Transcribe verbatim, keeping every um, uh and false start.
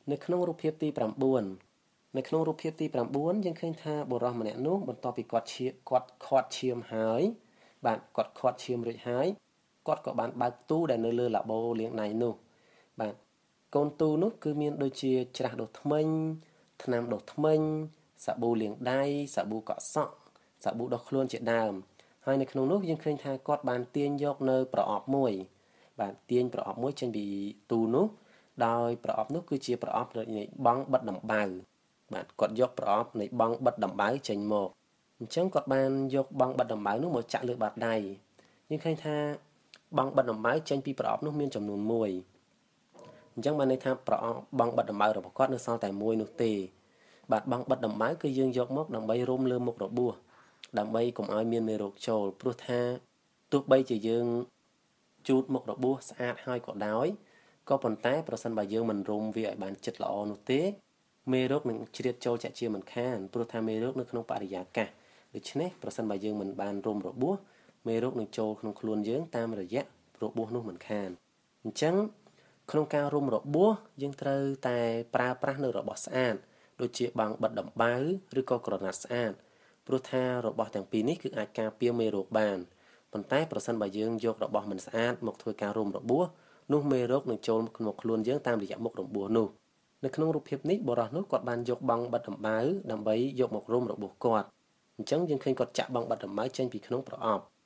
នៅក្នុងរូបភាពទី 9 នៅក្នុងរូបភាពទី 9 យើងឃើញថាបុរសម្នាក់នោះបន្ទាប់ពីគាត់ឈាគាត់ខាត់ឈាមហើយបាទគាត់ខាត់ឈាមរួចហើយគាត់ក៏បានបើកទូដែលនៅលើឡាបូលាងដៃនោះបាទកូនទូនោះគឺមានដូចជាច្រាសដុសធ្មេញថ្នាំដុសធ្មេញសាប៊ូលាងដៃសាប៊ូកក់សក់សាប៊ូដុសខ្លួនជាដើមហើយនៅក្នុងនោះយើងឃើញថាគាត់បានទាញយកនៅប្រអប់មួយបាទទាញប្រអប់មួយចេញពីទូនោះដោយប្រអប់នោះគឺជាប្រអប់នៃបង់បិទដំបៅបាទគាត់យកប្រអប់នៃបង់បិទដំបៅចេញមកអញ្ចឹងគាត់បានយកបង់បិទដំបៅនោះមកចាក់លើបាតដៃយើងឃើញថាបង់បិទដំបៅចេញពីប្រអប់នោះមានចំនួនមួយអញ្ចឹងបានន័យថាប្រអប់បង់បិទដំបៅរបស់គាត់នៅសល់តែមួយនោះទេបាទបង់បិទដំបៅគឺយើងយកមកដើម្បីរុំលើមុខរបួសដើម្បីកុំឲ្យមានមេរោគចូលព្រោះថាទោះបីជាយើងជូតមុខរបួសស្អាតហើយក៏ដោយក៏ប៉ុន្តែប្រសិនបើយើងមិនរុំវាឲ្យបានជិតល្អនោះទេមេរោគនឹងជ្រៀតចូលចាក់ជាមិនខានព្រោះថាមេរោគនៅក្នុងបរិយាកាសដូច្នេះប្រសិនបើយើងមិនបានរុំរបួសមេរោគនឹងចូលក្នុងខ្លួនយើងតាមរយៈរបួសនោះមិនខានអញ្ចឹងក្នុងការរុំរបួសយើងត្រូវតែប្រើប្រាស់នៅរបស់ស្អាតដូចជាបង់បិទដំបៅឬក៏ក្រណាត់ស្អាតព្រោះថារបស់ទាំងពីរនេះគឺអាចការពារមេរោគបានប៉ុន្តែប្រសិនបើយើងយករបស់មិនស្អាតមកធ្វើការរុំរបួសនោះមេរោគនឹងចូលមកខ្លួនយើងតាមរយៈមុខរបួសនោះនៅក្នុងរូបភាពនេះបុរសនោះគាត់បានយកបង់បិទដំបៅដើម្បីយកមករុំរបួសគាត់អញ្ចឹងយើងឃើញគាត់ចាក់បង់បិទដំបៅចេញពីក្នុងប្រអប់